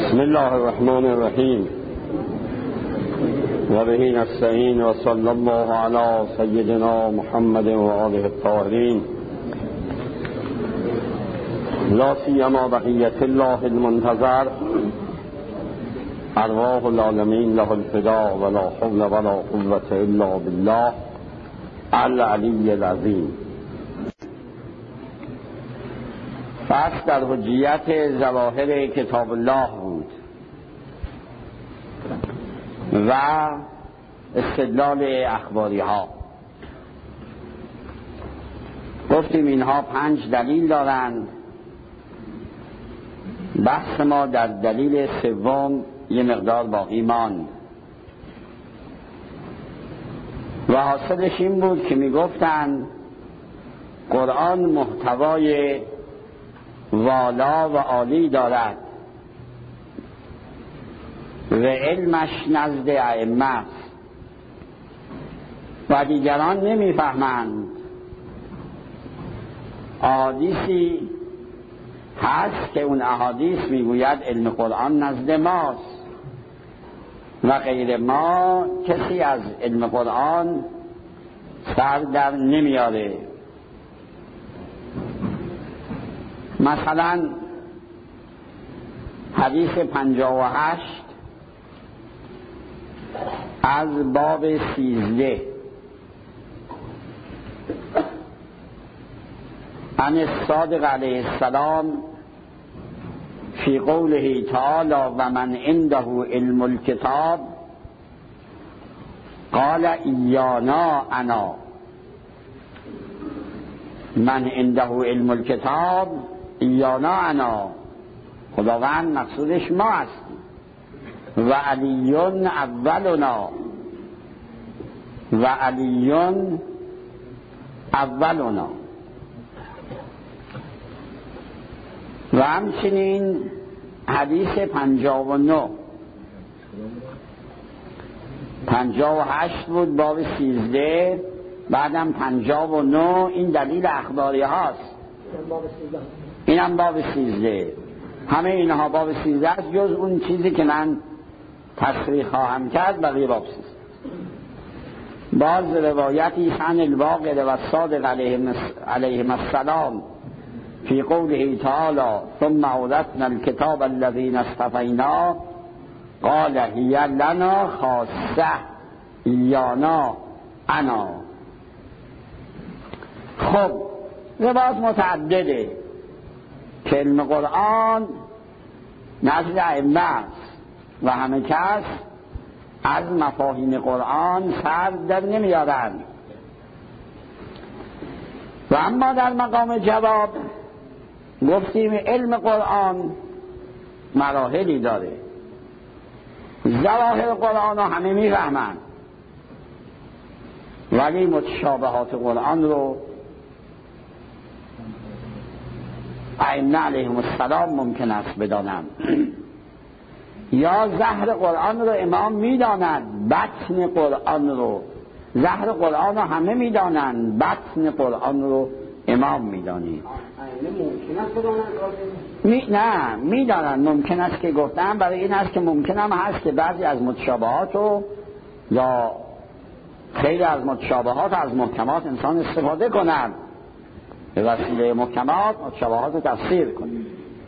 بسم الله الرحمن الرحیم و به نستعین و صلی الله علی سیدنا محمد و آله الطاهرین لا سیما بقیت الله المنتظر ارواح العالمین له الفداء ولا حول ولا قوة الا بالله العلی العظیم. پس در حجیت ظواهر کتاب الله بود و استدلال اخباری ها. گفتیم اینها 5 دلیل دارند. بحث ما در دلیل سوم یه مقدار باقی ماند و حاصلش این بود که میگفتند قرآن محتوای والا و عالی دارد و علمش نزد ائمه است و دیگران نمیفهمند. احادیثی هست که اون احادیث میگوید علم قرآن نزد ماست و غیر ما کسی از علم قرآن سر در نمیاره. مثلا حدیث 58 از باب 13 عن الصادق علیه السلام فی قوله تعالی و من عنده علم الکتاب قال ایانا انا. من عنده علم الکتاب ایانا انا، خداوند مقصودش ما است. و علی اولنا و علی اولنا. و همچنین حدیث 58 بود باب 13، بعدم 59. این دلیل اخباری هاست. اینم باب 13. همه اینها باب 13 است جز اون چیزی که من تصریح خواهم کرد بقیه باب 13. باز روایتی عن الواقد و الصادق علیهم السلام فی قوله تعالی ثم اورثنا الكتاب الذین اصطفینا قال هی لنا خاصه ایانا انا. خب روایات متعدده که علم قرآن نزد ائمه است و همه کس از مفاهیم قرآن سر در نمیارند. و اما در مقام جواب گفتیم علم قرآن مراحلی داره. ظواهر قرآن رو همه میفهمند ولی متشابهات قرآن رو ائمه علیهم السلام ممکن است بدانند. یا ظاهر قرآن رو امام میدانند، بطن قرآن رو، ظاهر قرآن رو همه میدانند، بطن قرآن رو امام میدانید. نه میدانند. ممکن است که گفتم برای این است که ممکن هم هست که بعضی از متشابهات رو یا خیلی از متشابهات از محکمات انسان استفاده کند، به وسیله محکمات متشابهات رو تفسیر کنید.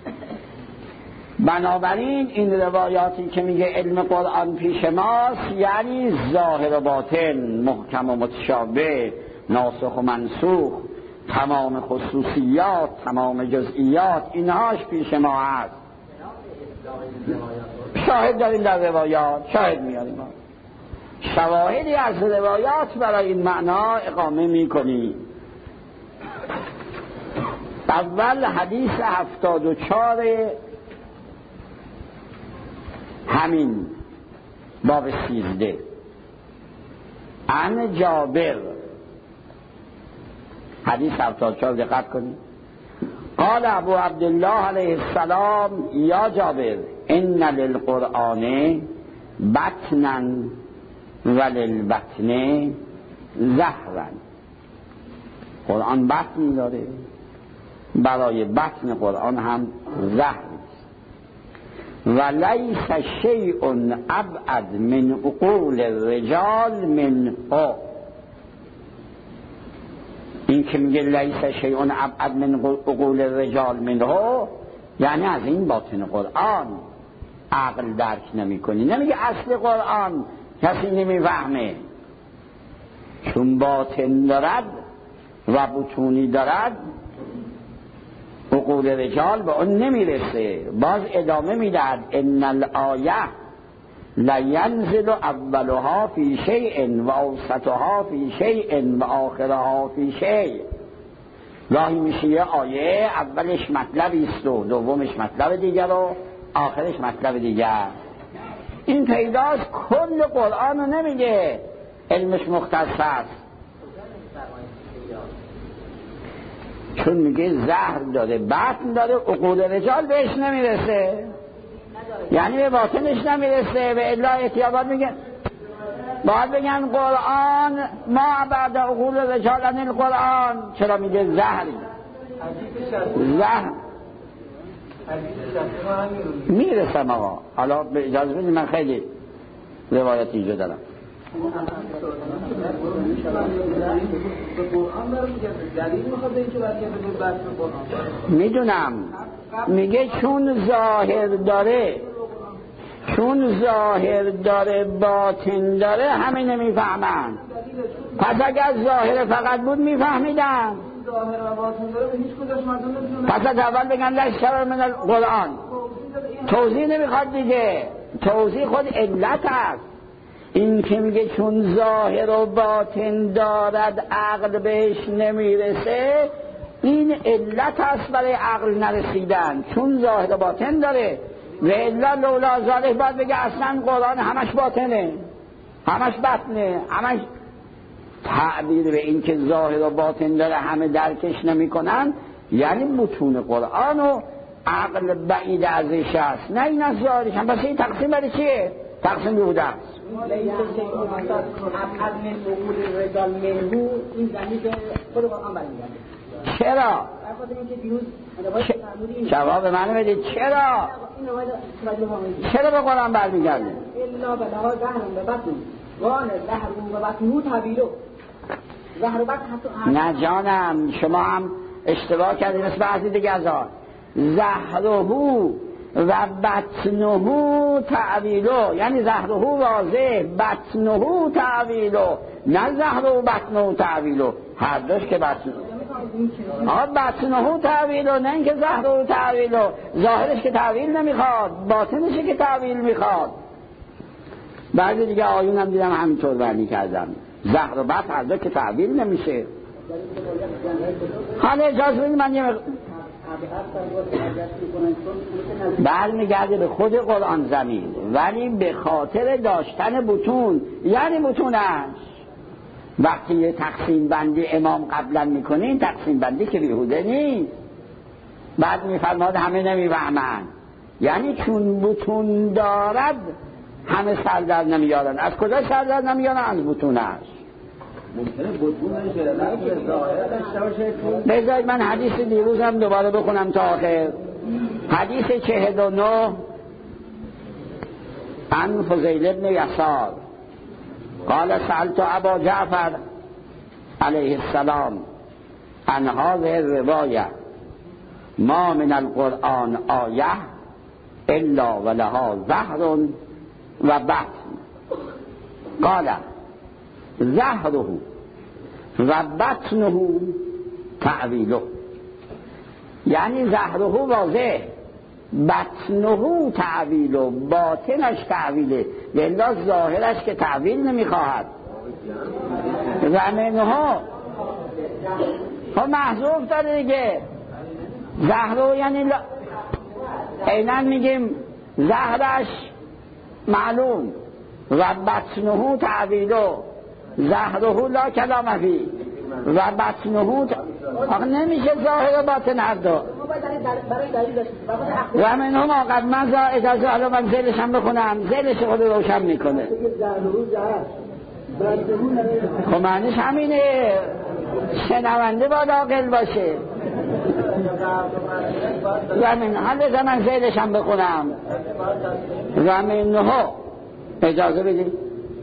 بنابراین این روایاتی که میگه علم قرآن پیش ماست یعنی ظاهر و باطن، محکم و متشابه، ناسخ و منسوخ، تمام خصوصیات، تمام جزئیات، اینهاش پیش ما هست. شاهد داریم در روایات، شاهد میاریم، شواهدی از روایات برای این معنا اقامه میکنیم. اول حدیث 74 همین باب 13 عن جابر. حدیث 74 دقت کنید. قال ابو عبدالله علیه السلام یا جابر ان للقرآن بطنا وللبطن ظهرا. قرآن بطن داره، برای بطن قرآن هم ظهر. ولیس شیء ابعد من عقول الرجال منه. این که میگه لیس شیء ابعد من عقول الرجال منه، یعنی از این باطن قرآن عقل درک نمی کنی. نمیگه اصل قرآن کسی نمیفهمه، چون باطن دارد و بطونی دارد عقول رجال به اون نمیرسه. باز ادامه میدهد ان الآیه لینزل اولها فی شیء و اوسطها فی شیء و آخرها فی شیء. راهی میشه یه آیه اولش مطلبی است و دومش مطلب دیگر و آخرش مطلب دیگر. این پیداست کل قرآن رو نمیگه علمش مختص است، چون میگه زهر داره بطن داره عقول رجال بهش نمیرسه، یعنی به باطنش نمیرسه. به الا احتیاطات میگه باید بگن قرآن ما بعد عقول رجال عن القرآن. چرا میگه زهر؟ زهر میرسم آقا. حالا به اجازه بدید من خیلی روایت اینجا دارم. میدونم میگه چون ظاهر داره، چون ظاهر داره باطن داره همه نمیفهمن. پس اگر ظاهر فقط بود میفهمیدن. پس از اول بگن لشکر من القرآن. توضیح نمیخواد دیگه، توضیح خود علت است. این که میگه چون ظاهر و باطن دارد عقل بهش نمیرسه، این علت است برای عقل نرسیدن، چون ظاهر و باطن داره. و الا لولا ذالک باید بگه اصلا قرآن همش باطنه، همش بطنه، همش. تعبیر به این که ظاهر و باطن داره همه درکش نمی کنن، یعنی متون قرآن و عقل بعید ازش است، نه این از ظاهرش هم. پس این تقسیم برای چیه؟ تقسیم بیهوده است. چرا؟ جواب منو بدید چرا؟ چرا به قرآن برمیگرده؟ نه جانم، شما هم اشتباه کردید مثل بعضی دیگه از آن. زهرهو و بطنهو تعویلو، یعنی زهرهو واضح، بطنهو تعویلو، نه زهرهو بطنهو تعویلو، هر دوش که بطنهو تعویلو، نه اینکه زهرهو تعویلو. ظاهرش که تعویل نمیخواد، باطنش که تعویل میخواد. بعضی دیگه آیون هم دیدم همینطور بردی کردم، زهر و بطن هر دو که تعویل نمیشه. حالا اجازه بدید من یه برمیگرده به خود قرآن زمین، ولی به خاطر داشتن بطون، یعنی بطونش. وقتی یه تقسیم بندی امام قبلا میکنین، تقسیم بندی که بیهوده نیست. بعد میفرماد همه نمیفهمن، یعنی چون بطون دارد همه سردر نمیارن. از کجا سردر نمیارن؟ از بطونش. بذارید من حدیث دیروزم دوباره بخونم تا آخر. حدیث 49 عن فضیل بن یسار قال سألت ابا جعفر علیه السلام عن هذه الرواية ما من القرآن آیه الا ولها ظهر و بطن. قال ظهره و بطنه تعویله، یعنی ظهره واضح، بطنه تعویله، باطنش تعویله، لذا ظاهرش که تعویل نمیخواهد. زمینها ها محذوف داره دیگه. ظهره یعنی اینن میگیم ظهرش معلوم و بطنه تعویله، ظهره لا کلام فی و بطنه آخه نمیشه ظاهر و باطن هر دو. و من هم آقد من اجازه حالا من زیلش هم بخونم، زیلش خود روشن میکنه. خب معنیش همینه، شنونده باید عاقل باشه. زمین حالا من زیدش هم بخونم. زمینها اجازه بدید.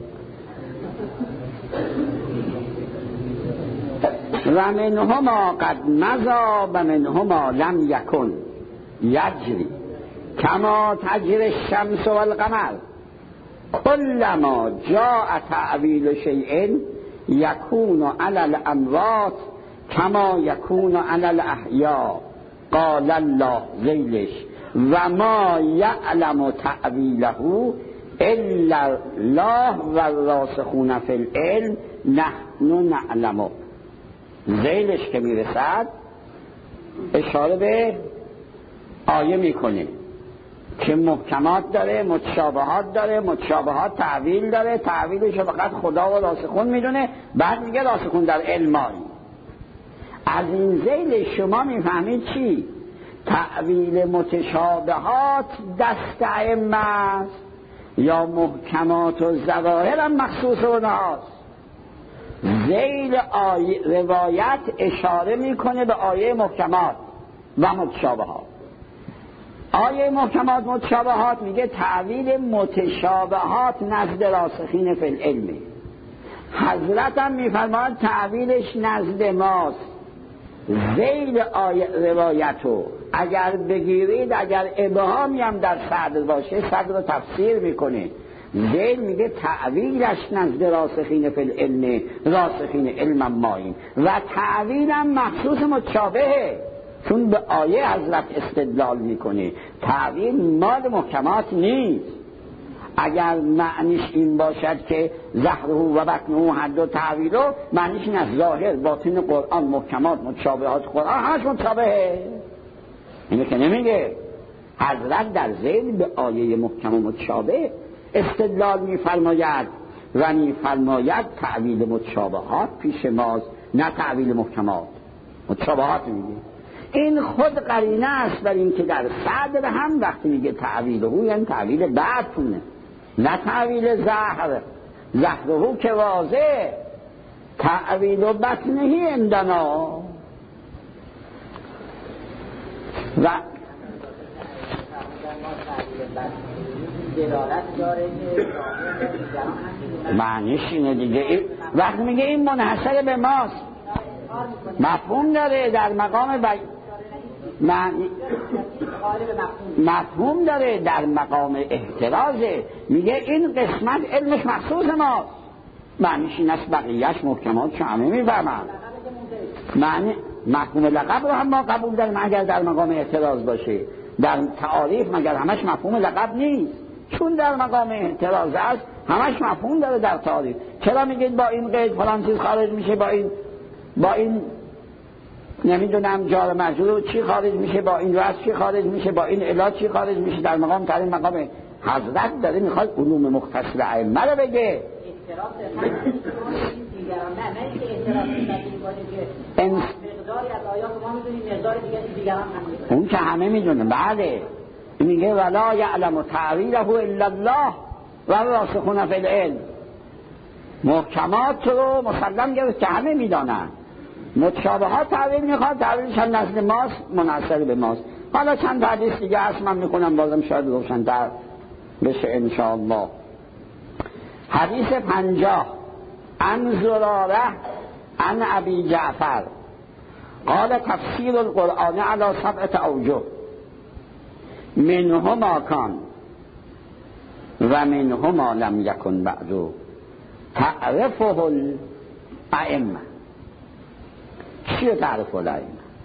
ومنهما قد مضى ومنهما لم يكن يجري كما تجري الشمس والقمر كلما جاء تعويل شيء يكون على الأموات كما يكون على الأحياء قال الله ذیلش وما يعلم تعويله إلا الله والراسخون في العلم نحن نعلمه. ذیلش که میرسد اشاره به آیه میکنه که محکمات داره، متشابهات داره، متشابهات تعویل داره، تعویلش فقط خدا و راسخون میدونه. بعد میگه راسخون در علمایی. از این ذیل شما میفهمید چی؟ تعویل متشابهات دست ائمه است یا محکمات و ظواهر هم مخصوص اونهاست. ذیل روایت اشاره میکنه به آیه محکمات و متشابهات. آیه محکمات متشابهات میگه تعویل متشابهات نزد راسخین فی العلم. حضرت هم میفرماید تعویلش نزد ماست. ذیل روایتو اگر بگیرید، اگر ابهامی هم در صدر باشه صدر رو تفسیر میکنه. ذیل میگه تعویلش نزد راسخین فی العلم، راسخین علم ماییم و تعویلم مخصوص متشابهه چون به آیه حضرت استدلال میکنه. تعویل مال محکمات نیست. اگر معنیش این باشد که ظهره و بطنه هر دو تعویلو، معنیش این از ظاهر باطن قرآن محکمات متشابهات قرآن همش متشابهه. اینو که نمیگه. حضرت در ذیل به آیه محکم و متشابه استدلال میفرماید و میفرماید تعویل متشابهات پیش ماست نه تعویل محکمات. متشابهات میگه. این خود قرینه است بر این که در صدر هم وقتی میگه تعویل او یعنی تعویل بطن نه تعویل ظهر. ظهر او که واضح، تعویل و بطنهی عندنا. و معنیش اینه دیگه. وقتی میگه این منحصر به ماست مفهوم داره در مقام مفهوم داره در مقام احترازه. میگه این قسمت علمش مخصوص ماست. معنیش این است بقیهش محکمات که همه میفهمن. معنی مفهوم لقب رو هم ما قبول داریم اگر در مقام احتراز باشه. در تعاریف مگر همش مفهوم لقب نیست؟ چون در مقام احتراز است همش مفهوم داره در تعاریف. چرا میگید با این قید فلان چیز خارج میشه، با این نمیدونم جار مجرور چی خارج میشه، با این وصف چی خارج میشه، با این علاج چی خارج میشه؟ در مقام تعاریف مقام حضرت داره میخواد علوم مختصر ائمه رو بگه. اون که همه میدونه. بله میگه ولا یعلم تعویله الا الله و راسخون فی العلم. محکمات رو مسلم گرفت که همه میدانن. متشابهات تعویل میخواد، تعویلش هم نزد ماست، منحصر به ماست. حالا چند حدیث دیگه هست من میخونم بازم شاید روشن‌تر بشه انشاءالله. حدیث 50 عن زراره عن ابی جعفر قال تفسیر القرآن على 7 اوجه منهما کان و منهما لم یکن بعد تعرفه الائمه. چی رو تعرفه الائمه؟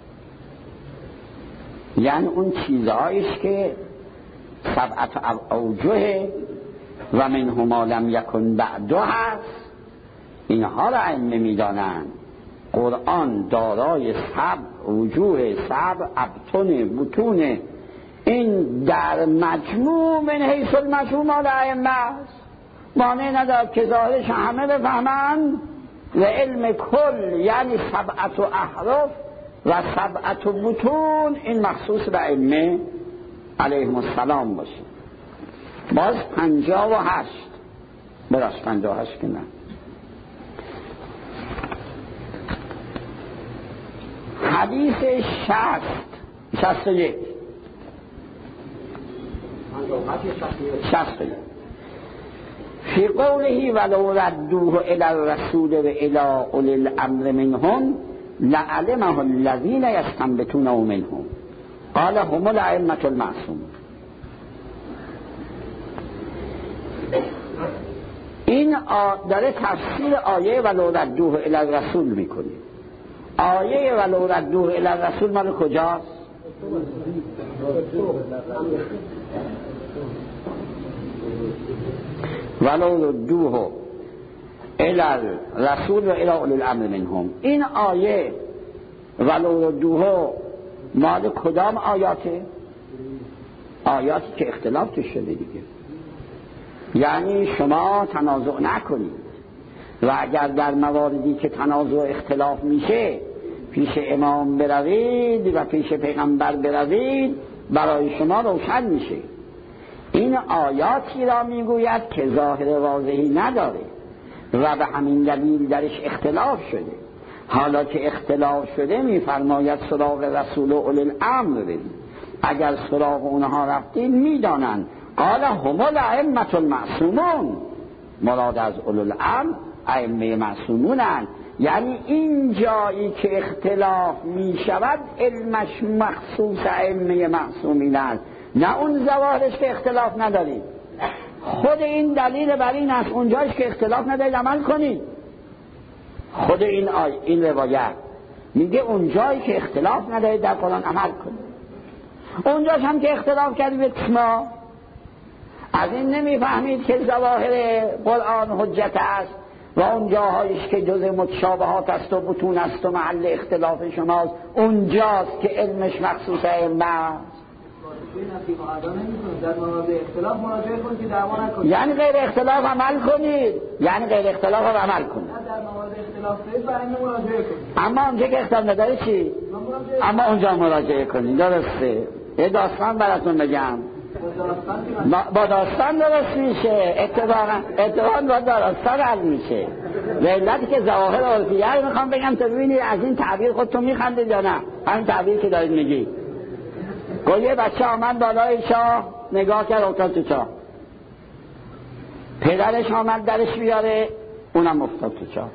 یعنی اون چیزهایش که 7 اوجه و منهما لم یکن بعد هست، اینها را ائمه میدانند. قرآن دارای 7 وجوه، 7 ابطن، بطون، این در مجموع من حیث المفهوم مال ائمه است. مانع ندارد که ظاهرش همه بفهمند و علم کل یعنی 7 احرف و 7 بطون این مخصوص به ائمه علیهم السلام باشه. باز 58 براش 58 که نه. حدیث 61 فی قوله ولو ردوه الی الرسول و الی اولی الامر منهم لعلمه الذین یستنبطونه منهم قال هم الائمة المعصومون. این داره تفسیر آیه ولو ردوه الی الرسول میکنه. آیه ولو ردوه الی الرسول مال کجاست؟ ولو ردوه الی الرسول و الی اولی الامر منهم. این آیه ولو ردوه مال کدام آیاته؟ آیاتی که اختلاف توش شده دیگه. یعنی شما تنازع نکنید و اگر در مواردی که تنازع اختلاف میشه پیش امام بروید و پیش پیغمبر بروید برای شما روشن میشه. این آیاتی را میگوید که ظاهر واضحی نداره و به همین دلیل درش اختلاف شده. حالا که اختلاف شده میفرماید سراغ رسول و اولی الامر برید. اگر سراغ اونها رفتید میدانند قال هم الائمة المعصومون. مراد از اولی الامر ائمه معصومونند. یعنی این جایی که اختلاف می شود علمش مخصوص ائمه معصومین است، نه اون ظواهرش که اختلاف ندارید. خود این دلیل بر این است اونجاش که اختلاف ندارید عمل کنید. خود این روایت میگه اونجایی که اختلاف ندارید در قرآن عمل کنید. اونجاش هم که اختلاف کردید شما از این نمیفهمید که ظواهر قرآن حجت است و اون جاهایش که جز متشابهات است و بطون است و محل اختلاف شماست اونجاست که علمش مخصوص ائمه است. یعنی غیر اختلاف عمل کنید. یعنی غیر اختلاف عمل کنید. اما اونجا که اختلاف نداره چی؟ اما اونجا مراجعه کنید. درسته. یه داستان براتون بگم. با داستان درست میشه. اتفاقا با داستان حل میشه. به علتی که ظواهر عرفیه رو میخوام بگم تا ببینید از این تعبیر خودتون میخندید یا نه. همین تعبیر که دارید میگید. یه بچه آمد بالای چاه نگاه کرد افتاد تو چاه. پدرش آمد درش بیاره اونم افتاد تو چاه.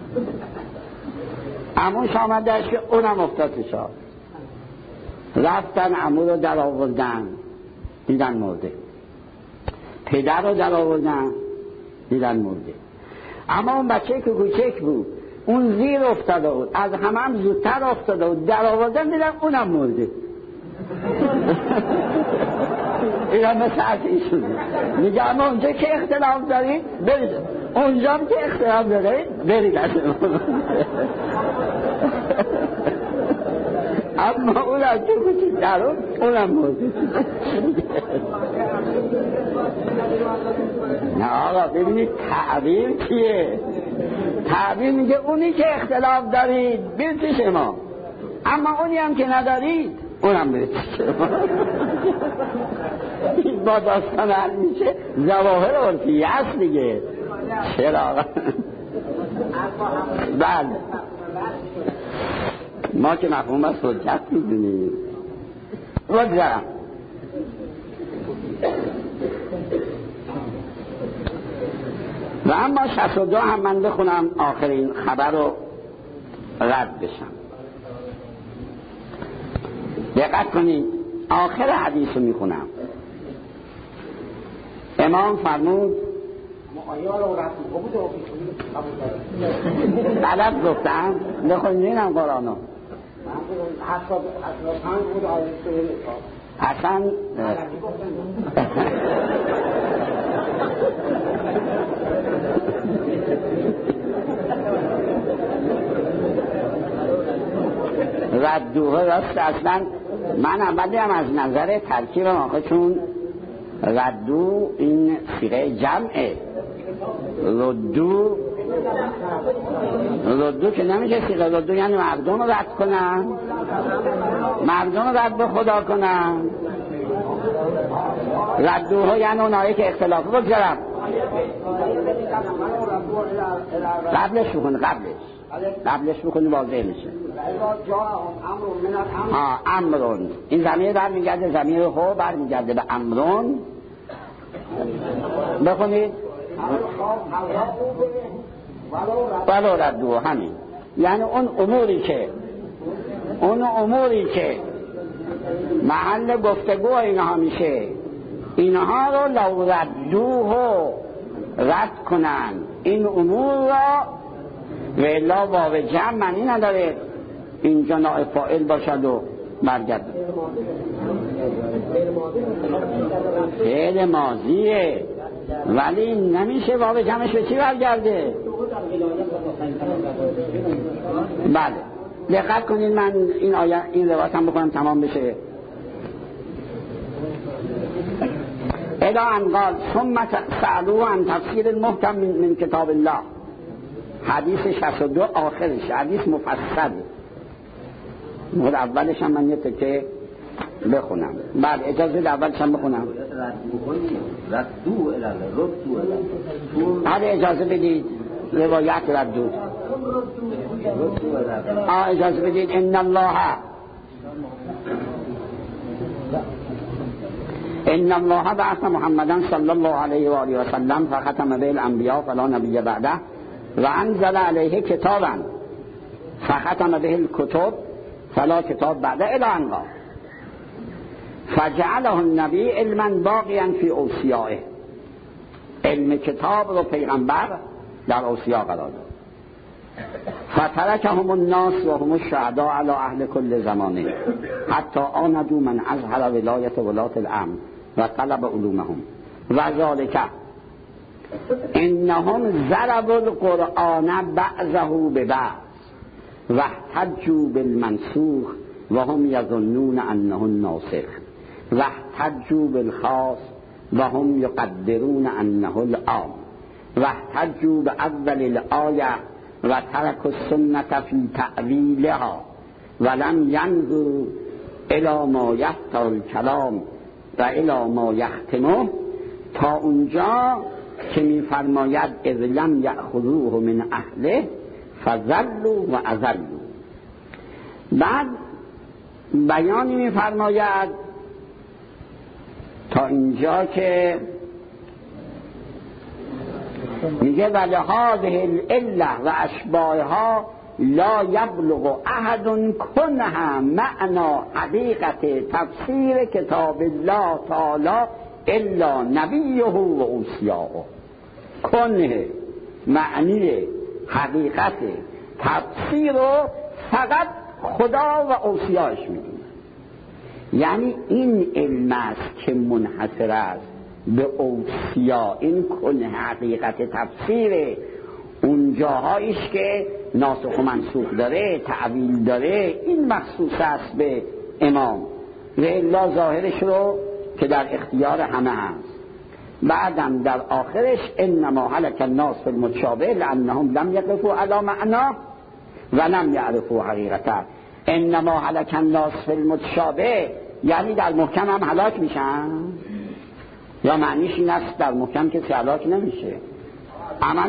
عموش آمد درش بیاره اونم افتاد تو چاه. رفتن عمو رو در آوردن دیدن مرده. پدر رو در آوردن دیدن مرده. اما اون بچه که کوچک بود اون زیر افتاده بود، از همه زودتر افتاده بود، در آوردن دیدن اونم مرده. این هم مثل ایشون میگه اما اونجا که اختلاف دارید برید، اونجا هم که اختلاف دارید برید. اما اون از تو کوچکتر اونم مرده. نه آقا ببینید تعبیر چیه؟ تعبیر میگه اونی که اختلاف دارید برید پیش ما، اما اونی هم که ندارید اونم برید پیش ما. این با داستان حل میشه. ظواهر عرفیه هست دیگه. چرا آقا؟ بله ما که مفهوم از حجت میدونیم. بگذارم و اما 62 هم من بخونم آخرین خبر رو رد بشم. دقت کنید آخر حدیث رو میخونم. امام فرمود غلط گفتم بخونینم قرآنو. اصلا ردوه راست. اصلا من اولی هم از نظر ترکیب آخه چون ردو این صیغه جمعه، ردو که نمیشه صیغه ردو یعنی مردم رو رد کنن، مردم رو رد به خدا کنن. ردوها یعنی اونایی که اختلاف بگذارم قبلش بکن. قبلش بکنی واضح میشه. امرون، این ضمیر برمیگرده، ضمیر هو برمیگرده به امرون. بخونید ولو ردو، همین یعنی اون اموری که محل گفتگو اینها میشه، اینها رو لو ردوه رد کنن این امور را، و الا واو جمع معنی نداره اینجا نائب فاعل باشد و برگرد. فعل ماضیه ولی نمیشه واو جمعش به چی برگرده؟ بله دقت کنید، من این روایت هم بکنم تمام بشه. الی ان قال ثم سألوه عن تفسیر المحکم من کتاب الله، حدیث 62 آخرش، حدیث مفصل. مورد اولش هم من یه تکه بخونم. بله اجازه اولش هم بخونم. هذا اجازه بدید روایت ردو. اجازه بدید ان الله بعث محمدا صلی الله علیه و آله و سلم فختم به الانبیاء فلا نبی بعده و انزل علیه کتابا فختم به الکتب فلا کتاب بعده الی ان قال فجعله النبی علما باقیا فی اوصیائه، علم کتاب رو پیغمبر در اوصیا قرار داد. فترکهم الناس و هم الشهداء علی اهل کل زمانه حتی آمدوا من اظهر ولایت ولات الامر و طلب علومهم و ذالک انهم ضربوا القرآن بعضه ببعض و احتجوا بالمنسوخ و هم یظنون انه الناسخ و احتجوا بالخاص و هم یقدرون انه العام و احتجوا باول الآیه و ترک السنة فی تأویلها و لم ینظروا الی ما یفتح الکلام و الی ما یختمه، تا اونجا که میفرماید اذ لم یأخذوه من اهله فضلوا و اضلوا. بعد بیانی میفرماید تا اینجا که میگه ولهذه العله و اشباهها لا یبلغ احد کنها معنی حقیقت تفسیر کتاب الله تعالی الا نبیه و اوصیاءه. کنه معنی حقیقت تفسیر رو فقط خدا و اوصیاش میدونه. یعنی این علم است که منحصر است به اوصیا، این کنه حقیقت تفسیر، اون جاهایش که ناسخ و منسوخ داره، تعویل داره، این مخصوص است به امام و الا ظاهرش رو که در اختیار همه هست. بعدم در آخرش انما هلك الناس فی المتشابه لانهم لم یقفوا علی معناه و لم یعرفوا حقیقته. انما هلك الناس فی المتشابه یعنی در محکم هم هلاک میشن، یا معنیش این است در محکم کسی هلاک نمیشه. اما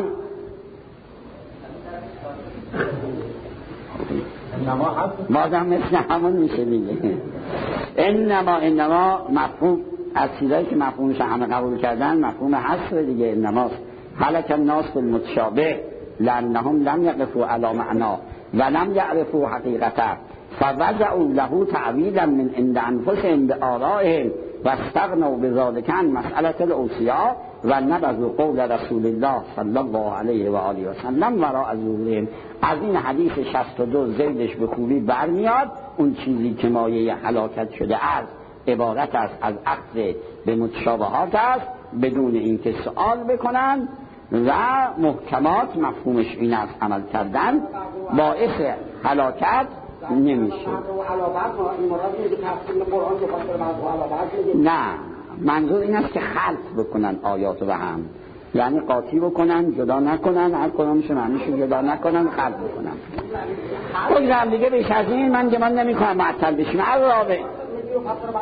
بازم مثل همون میشه دیگه. انما مفهوم از چیزایی که مفهومش همه قبول کردن مفهوم حصر دیگه. انماست هلك الناس بالمتشابه لانهم لم یقفوا علی معنا و لم یعرفوا حقیقته فوضعوا له تعویلا من عند انفسهم بآرائهم واستغنوا بذلك عن مسألة الاوصیاء و نبذوا قول رسول الله صلی الله علیه و آله و سلم وراء ظهورهم. از این حدیث 62 زیدش به خوبی برمیاد اون چیزی که مایه هلاکت شده است عبارت است از اخذ به متشابهات است بدون اینکه سوال بکنن و محکمات مفهومش این است عمل کردن باعث هلاکت نمیشه. نه منظور این است که خلط بکنن آیات و هم، یعنی قاطی بکنن جدا نکنن، هر کدومش معنیشو جدا نکنن، خلط بکنن. بگذارم دیگه بیش از این من گمان نمی کنم معطل بشیم. علاوه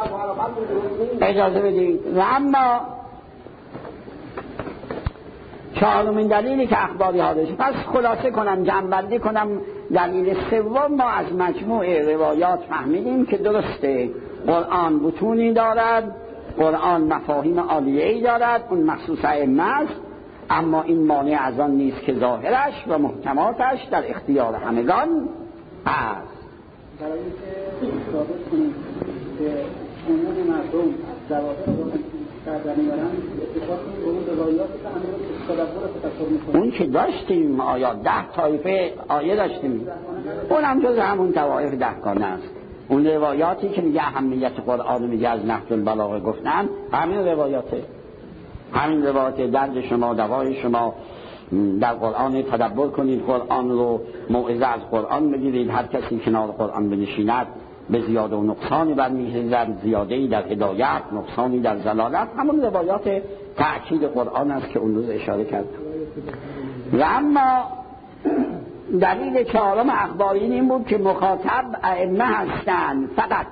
اجازه بدید و اما چهارمین دلیلی که اخباری ها داشت. پس خلاصه کنم، جمع‌بندی کنم، دلیل سوم ما از مجموع روایات فهمیدیم که درسته قرآن بطونی دارد، قرآن مفاهیم عالیه‌ای دارد، اون مخصوص ائمه است، اما این مانع از آن نیست که ظاهرش و محکماتش در اختیار همگان است. برای اینکه ثابت کنیم که عموم مردم ظواهر قرآن در میارن اتفاق کنیم اون روایاتی که همون تدبر تفکر می‌کنن اون که داشتیم آیات 10 طایفه آیه داشتیم، اون هم جز همون طوایف 10 گانه است. اون روایاتی که میگه اهمیت قرآن میگه از نهج البلاغه گفتن، همین روایاته، همین روایات درد شما دوای شما در قرآن تدبر کنید، قرآن رو موعظه از قرآن بگیرید، هر کسی کنار قرآن بنشیند به زیاده و نقصانی برمیخیزد، زیاده‌ای در هدایت، نقصانی در ضلالت. همون روایات تأکید قرآن است که اون روز اشاره کرد. و اما دلیل چهارم اخبارین این بود که مخاطب ائمه هستند فقط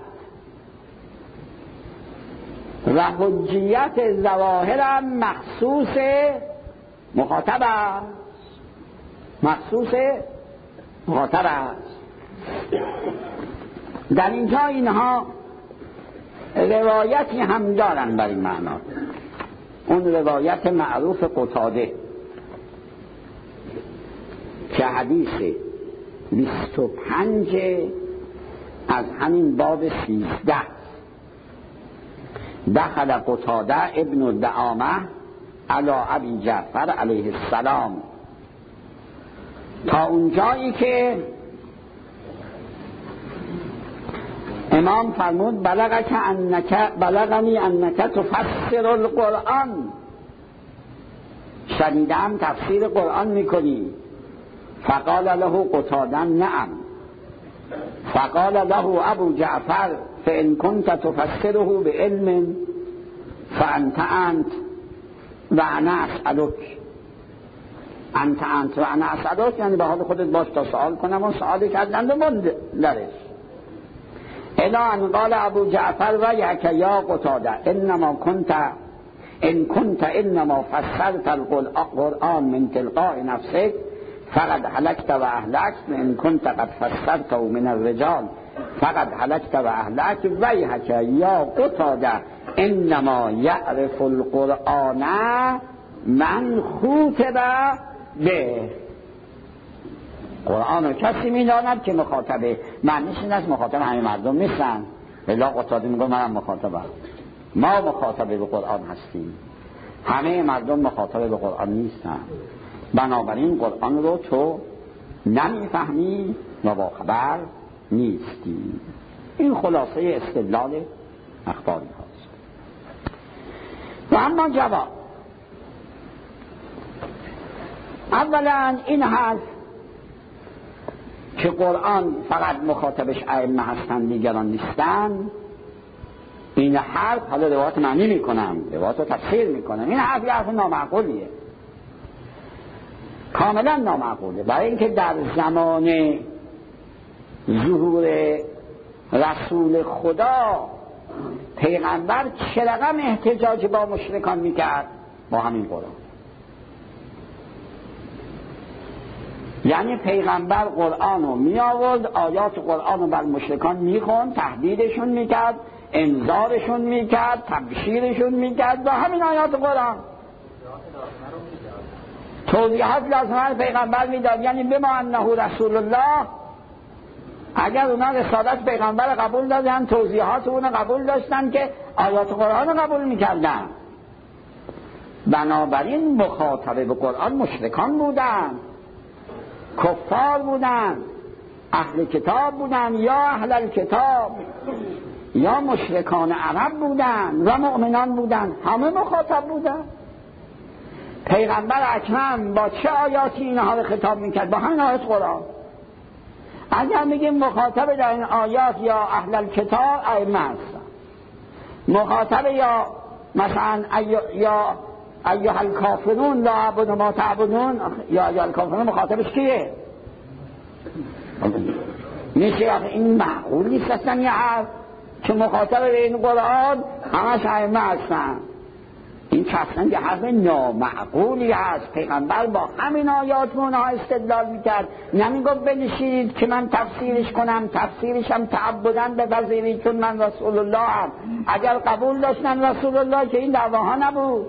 و حجیت ظواهر مخصوص مخاطب است، مخصوص مخاطب است. در اینجا اینها روایتی هم دارن بر این معنا. اون روایت معروف قتاده که حدیث 25 از همین باب 13 دخل قتاده ابن دعامه علی ابی جعفر علیه السلام، تا اونجایی که امام فرمود بلغنی انک تفسر القرآن، شنیدم تفسیر قرآن میکنی. فقال له قتاده نعم. فقال له ابو جعفر فان كنت تفسره بعلم فانت و انا اسالک. انت و انا اسالک یعنی به حال خودت باش تا سوال کنم، و سوالی کردند و مند درش. الا ان قال ابو جعفر ویحک یا قتاده ان كنت انما فسرت القرآن من تلقاء نفسك فقد هلكت و اهلكت، وان كنت قد فسرته من الرجال فقد هلكت و اهلكت. ویحک یا قتاده انما یعرف القرآن من خوطب به. قرآن رو کسی میداند که مخاطبه، معنیش این است مخاطب همه مردم نیستن. الا قتاده میگه منم مخاطبم، ما مخاطبه به قرآن هستیم، همه مردم مخاطبه به قرآن نیستن. بنابراین قرآن رو تو نمیفهمی و با خبر نیستی. این خلاصه استدلال اخباری هاست. و اما جواب، اولا این حرف که قرآن فقط مخاطبش ائمه هستن دیگران نیستن، این حرف، حالا روایت معنی میکنم، روایت رو تفسیر میکنم، این حرف نامعقولیه، کاملا نامعقوله. برای اینکه در زمان ظهور رسول خدا پیغمبر چه رقم احتجاج با مشرکان میکرد با همین قرآن. یعنی پیغمبر قرآن رو می آورد، آیات قرآن رو بر مشرکان میخوند، تهدیدشون میکرد، انذارشون میکرد، تبشیرشون میکرد با همین آیات قرآن. توضیحات لازمه پیغمبر میداد. یعنی بما انه رسول الله، اگر اونا رسالت پیغمبر قبول دادن، توضیحات اون قبول داشتن که آیات قرآن رو قبول میکردن. بنابراین مخاطب به قرآن مشرکان بودن، کفار بودن، اهل کتاب بودن یا اهل الکتاب، یا مشرکان عرب بودن و مؤمنان بودن، همه مخاطب بودن. پیغمبر اکرم با چه آیاتی اینها رو خطاب میکرد؟ با همین آیات قرآن. اگر میگیم مخاطب در این آیات یا اهل الکتاب ائمه هستن، مخاطب یا مثلا یا ایها الکافرون لا اعبد ما تعبدون، یا ایها الکافرون مخاطبش کیه؟ میشه این معقول نیست اصلا یه حرف که مخاطب به این قرآن همش ائمه هستن. این اصلا یه حرف نامعقولی هست. پیغمبر با همین آیات اونها استدلال میکرد، نمیگفت بنشینید که من تفسیرش کنم، تفسیرش هم تعبداً بپذیرید چون من رسول الله هم. اگر قبول داشتن رسول الله که این دعواها نبود.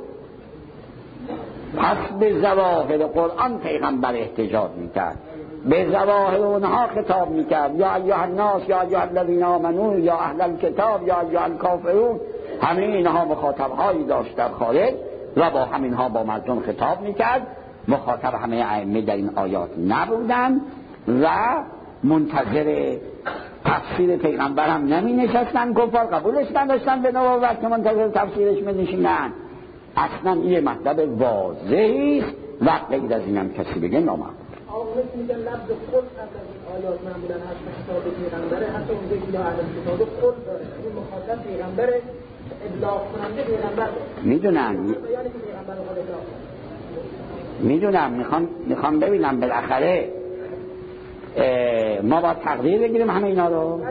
پس به ظواهر قرآن پیغمبر احتجاج میکرد، به ظواهر اونها خطاب میکرد، یا ایها الناس، یا ایها الذین آمنون، یا اهل الکتاب، یا ایها الکافرون. همه اینها مخاطبهایی داشت در خارج و با همینها با مردم خطاب میکرد. مخاطب همه ائمه در این آیات نبودن و منتظر تفسیر پیغمبر هم نمی نشستن. کفار قبولش نداشتن به نبوت که منتظر تفسیرش بنشینن. اصلا این مطلب واضحی است و غیر از اینم کسی بگه نامعقول. آقا میگن لفظ خود از این آیات معمولا حتی کتاب پیغمبره، حتی اونجا که یا اهل کتاب خود داره، این مخاطب پیغمبره، ابلاغ کننده پیغمبر میدونم. میخوام ببینم بالاخره ما با تقدیر بگیریم همه اینا رو.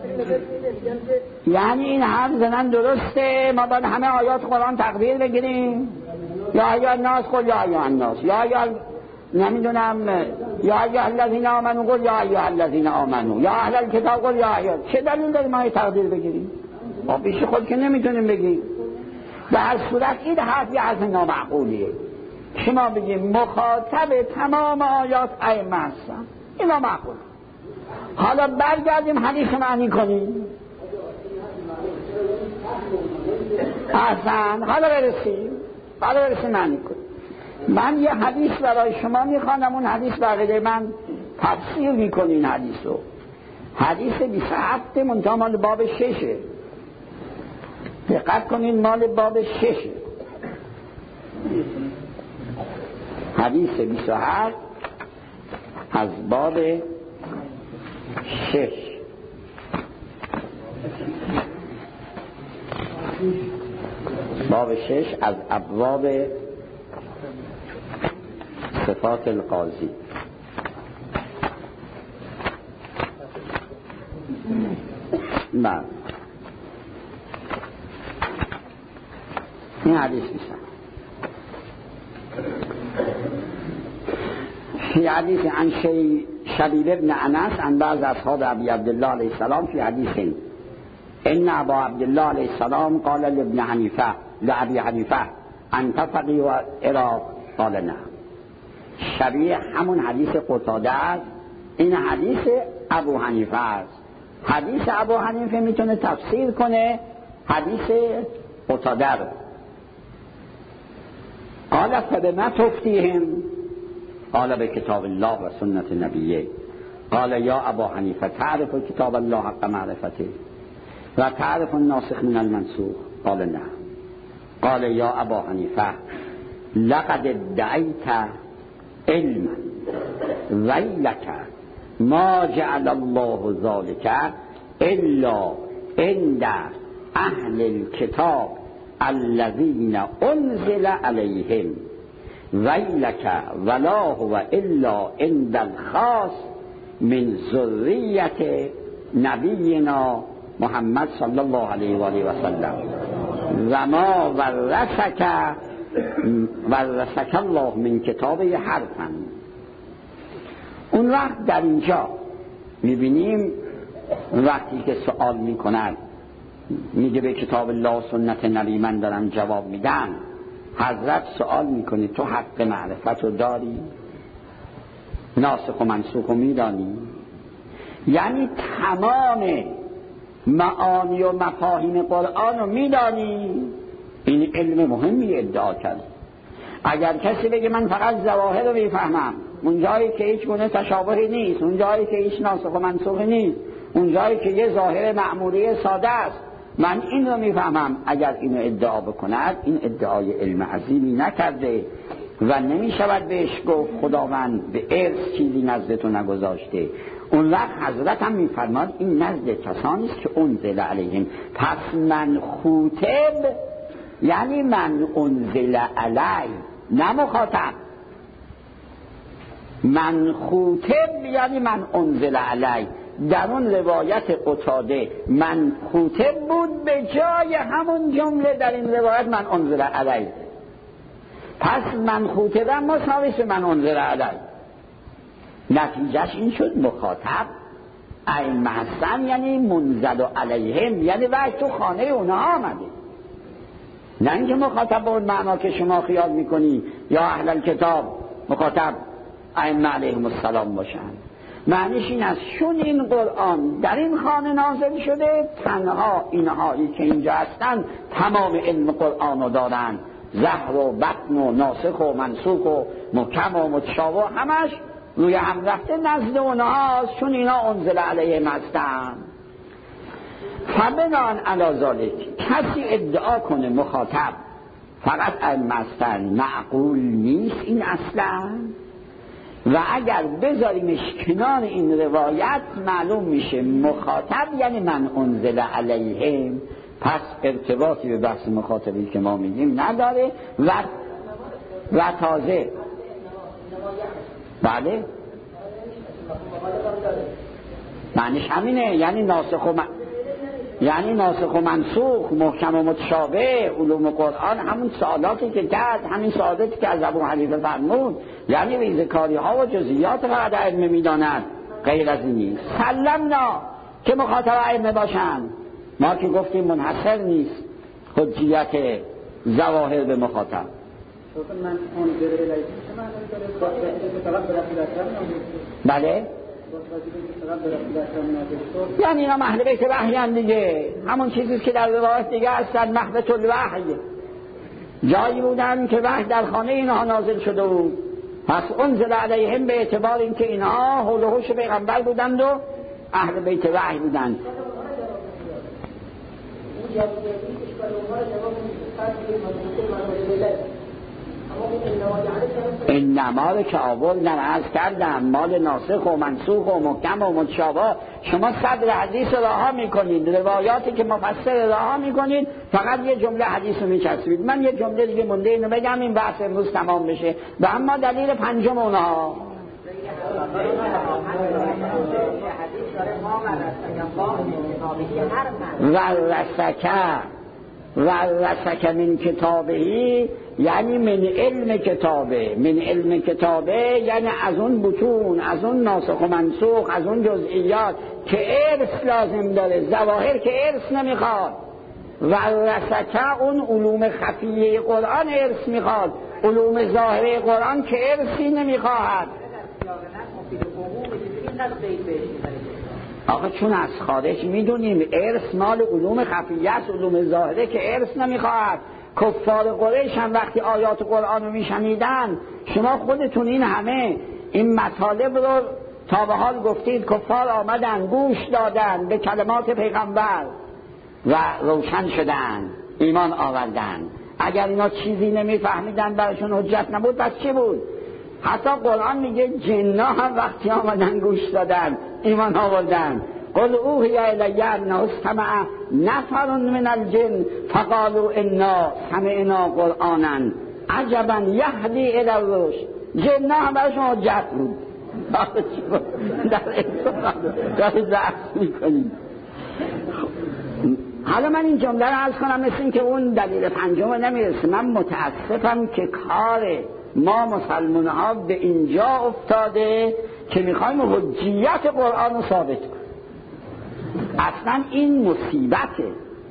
یعنی این حرف زنن درسته ما باید همه آیات قرآن تقدیر بگیریم؟ یا ایها الناس قل یا ایها الناس، یا ایها نمیدونم، یا ایها الذین آمنوا قل یا ایها الذین آمنوا، یا اهل الکتاب قل یا ایها. چه دلیل داریم ما تقدیر بگیریم؟ ما پیش خود که نمیتونیم بگیم. به هر صورت این حرف یه حرف نامعقولیه. شما بگیم مخاطب تمام آیات ائمه هستن، این نامعقول. حالا برگردیم حدیث معنی کنیم. احسن، حالا برسیم معنی کنیم. من یه حدیث برای شما میخوانم، اون حدیث بقیده من تفسیر میکنی این حدیث رو. حدیث 27 منتها مال باب 6. دقت کنین مال باب 6. حدیث 27 از باب 6. باب 6 از ابواب صفات القاضی. بله این حدیث میشه فی حدیث عن شبیب ابن انس عن بعض اصحاب ابی عبدالله علیه السلام فی حدیث ان ابا عبدالله علیه السلام قال لابن حنیفه لابی حنیفه انت فقیه و عراق قال نه. شبیه همون حدیث قتاده است. این حدیث ابو حنیفه است. حدیث ابو حنیفه میتونه تفسیر کنه حدیث قتاده رو. قال فبما تفتیهم قال به کتاب الله و سنت نبیه. قال یا ابا حنیفه تعرف کتاب الله حق معرفته و تعرف الناسخ من المنسوخ قال نه. قال یا ابا حنیفه لقد ادعیت علما ویلک ما جعل الله ذلك الا عند اهل الكتاب الذين انزل عليهم ویلک ولا هو الا عند الخاص من ذریة نبینا محمد صلی الله علیه و آله و سلم و ما ورثک الله من کتابه حرفا. اون وقت در اینجا میبینیم وقتی که سوال میکند میگه به کتاب الله و سنت نبی من دارم جواب میدم. حضرت سوال میکنه تو حق معرفت رو داری؟ ناسخ و منسوخ رو میدانی؟ یعنی تمام معانی و مفاهیم قرآن رو میدانی؟ این علم مهمی ادعا کرد. اگر کسی بگه من فقط ظواهر رو میفهمم، اون جایی که هیچ گونه تشابهی نیست، اون جایی که هیچ ناسخ و منسوخی نیست، اون جایی که یه ظاهر معمولی ساده است، من این رو میفهمم، اگر اینو ادعا بکند این ادعای علم عظیمی نکرده و نمیشود بهش گفت خداوند به ارث چیزی نزد تو نگذاشته. اون وقت حضرت هم میفرماد این نزد کسانی است که انزل علیهم. پس من خوطب یعنی من انزل علی، نه مخاطب. من خوطب یعنی من انزل علی، در اون روایت قتاده من خوتب بود، به جای همون جمله در این روایت من انزل علیه. پس من خوتبم مساوی به من انزل علیه. نتیجهش این شد مخاطب ائمه هستن، یعنی منزل علیهم، یعنی وقت تو خانه اونها آمده، نه اینکه مخاطب به اون معنا که شما خیال میکنی یا اهل الکتاب مخاطب ائمه علیهم السلام باشن. معنیش این است چون این قرآن در این خانه نازل شده، تنها اینهایی که اینجا هستن تمام علم قرآن رو دارن، ظاهر و بطن و ناسخ و منسوخ و محکم و متشابه همش روی هم رفته نزد اونهاست، چون اینا انزل علیهم هستن. فبنان علی ذالک کسی ادعا کنه مخاطب فقط ائمه هستن، معقول نیست این اصلا. و اگر بذاریمش کنار این روایت معلوم میشه مخاطب یعنی من انزل علیهم، پس ارتباطی به بحث مخاطبی که ما میگیم نداره. و تازه بله معنیش همینه، یعنی ناسخ و منسوخ، محکم و متشابه، علوم قرآن همون سوالاتی که کرد، همین سوالاتی که از ابو حنیفه فرمود، یعنی ریزکاری ها و جزئیات فقط ائمه میدانند، غیر از این نیست. سلمنا که مخاطب ائمه باشند، ما که گفتیم منحصر نیست حجیت ظواهر به مخاطب. بله یعنی اینا اهل بیت وحی هم دیگه، همون چیزی که در روایت دیگه هستن، مهبط الوحی، جایی بودن که وحی در خانه اینها نازل شده بود. پس انزل علیهم به اعتبار اینکه اینها حول و حوش پیغمبر بودند و اهل بیت وحی بودند. انما رو که آوردن عرض کردم مال ناسخ و منسوخ و محکم و متشابه. شما صدر حدیث رها میکنید، روایاتی که مفسر رها میکنید، فقط یه جمله حدیث رو میچسبید. من یه جمله دیگه مونده اینو بگم این بحث امروز تمام بشه. و اما دلیل پنجم اونها ورثک من کتابهی، یعنی من علم کتابه. من علم کتابه یعنی از اون بطون، از اون ناسخ و منسوخ، از اون جزئیات که ارث لازم داره، ظواهر که ارث نمیخواد. ورثک اون علوم خفیه قرآن ارث میخواد، علوم ظاهره قرآن که ارثی نمیخواهد. آخه چون از خارج میدونیم ارث مال علوم خفیه است، علوم ظاهره که ارث نمیخواهد. کفار قریش هم وقتی آیات قرآن رو میشنیدن، شما خودتون این همه این مطالب رو تا به حال گفتید، کفار آمدن گوش دادن به کلمات پیغمبر و روشن شدن، ایمان آوردن. اگر اینا چیزی نمیفهمیدن براشون حجت نبود، پس چی بود؟ حتی قرآن میگه جنا هم وقتی آمدن گوش دادن ایمان آوردن. قل اوحی الی انه استمع نفر من الجن فقالوا انا سمعنا قرآنا عجبا یهدی الی الرشد. جنا هم براشون حجت بود. در بحث میکنیم. حالا من این جمله رو عرض کنم مثل این که اون دلیل پنجم نمیرسه. من متاسفم که کار ما مسلمان ها به اینجا افتاده که میخوایم حجیت قرآن رو ثابت کنیم. اصلا این مصیبته.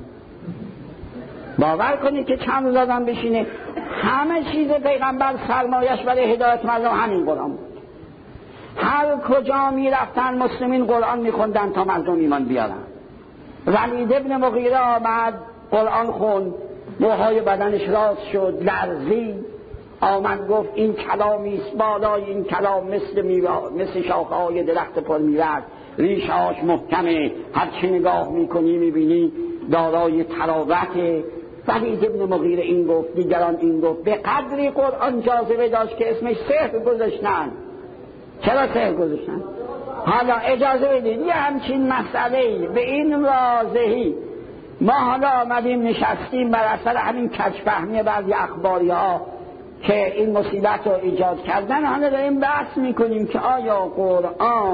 باور کنید که چند روز آدم بشینه همه چیز پیغمبر سرمایش برای هدایت مردم همین قرآن بود. هر کجا میرفتن مسلمین قرآن میخوندن تا مردم ایمان بیارن. ولید ابن مغیره آمد قرآن خوند، موهای بدنش راست شد، لرزید، آمد گفت این کلامی است، بالای این کلام مثل شاخه‌های درخت پر میوه، ریشه‌اش محکمه، هر چی نگاه میکنی میبینی دارای تراوته. ولید ابن مغیره این گفت، دیگران این گفت. به قدری قرآن جاذبه داشت که اسمش سحر گذاشتن. چرا سحر گذاشتن؟ حالا اجازه بدید یه همچین مسئله به این واضحی ما حالا آمدیم نشستیم بر اثر همین کج‌فهمی بعضی اخباری ها که این مصیبت رو ایجاد کردن، حالا داریم بحث میکنیم که آیا قرآن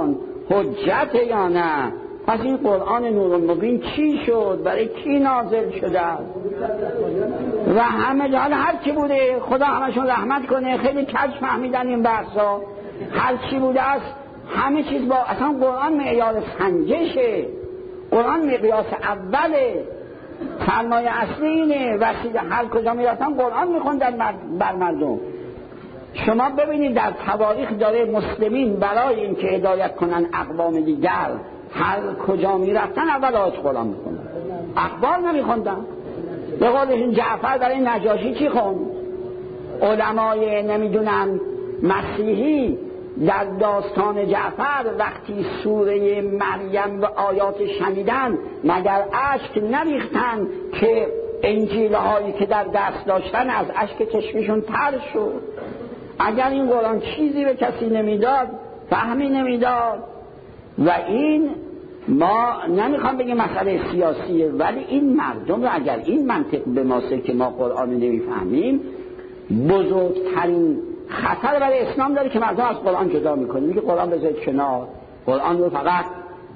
حجت یا نه؟ پس این قرآن نورالمبین چی شد؟ برای کی نازل شده است؟ و همه جهان هر چی بوده، خدا همشون رحمت کنه، خیلی کج فهمیدن این بحثا. هر چی بوده است همه چیز با اصلا قرآن معیار سنجشه، قرآن مقیاس اوله، سرمایه اصلی اینه. وسیله هر کجا میرفتن قرآن میخوندن بر مردم. شما ببینید در تواریخ داره مسلمین برای اینکه هدایت کنن اقوام دیگر هر کجا میرفتن اول آیات قرآن میخوندن، اخبار نمیخوندن. به قولشون جعفر برای نجاشی چی خوند؟ علمای نمیدونم مسیحی در داستان جعفر وقتی سوره مریم و آیات شنیدن مگر اشک نریختن که انجیل‌هایی که در دست داشتن از اشک چشمشون تر شد؟ اگر این قرآن چیزی به کسی نمیداد، فهمی نمیداد. و این ما نمیخوام بگیم مسئله سیاسیه، ولی این مردم رو اگر این منطق به ماسه که ما قرآن نمیفهمیم، بزرگترین خطر برای اسلام داره که مردم از قرآن جدا میکنه. میگه قرآن بذارید کنار، قرآن رو فقط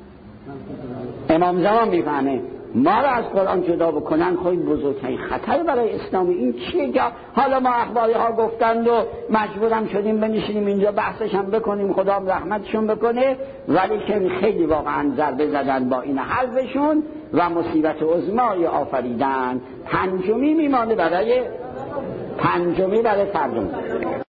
امام زمان میفهمه. ما رو از قرآن جدا بکنن خیلی بزرگترین خطر برای اسلام. این چیه که حالا ما اخباری ها گفتند و مجبورم شدیم بنشینیم اینجا بحثش هم بکنیم، خدا رحمتشون بکنه، ولی که خیلی واقعا ضربه زدن با این حرفشون و مصیبت عظمای آفریدن. پنجمی میمانه برای ترجمه.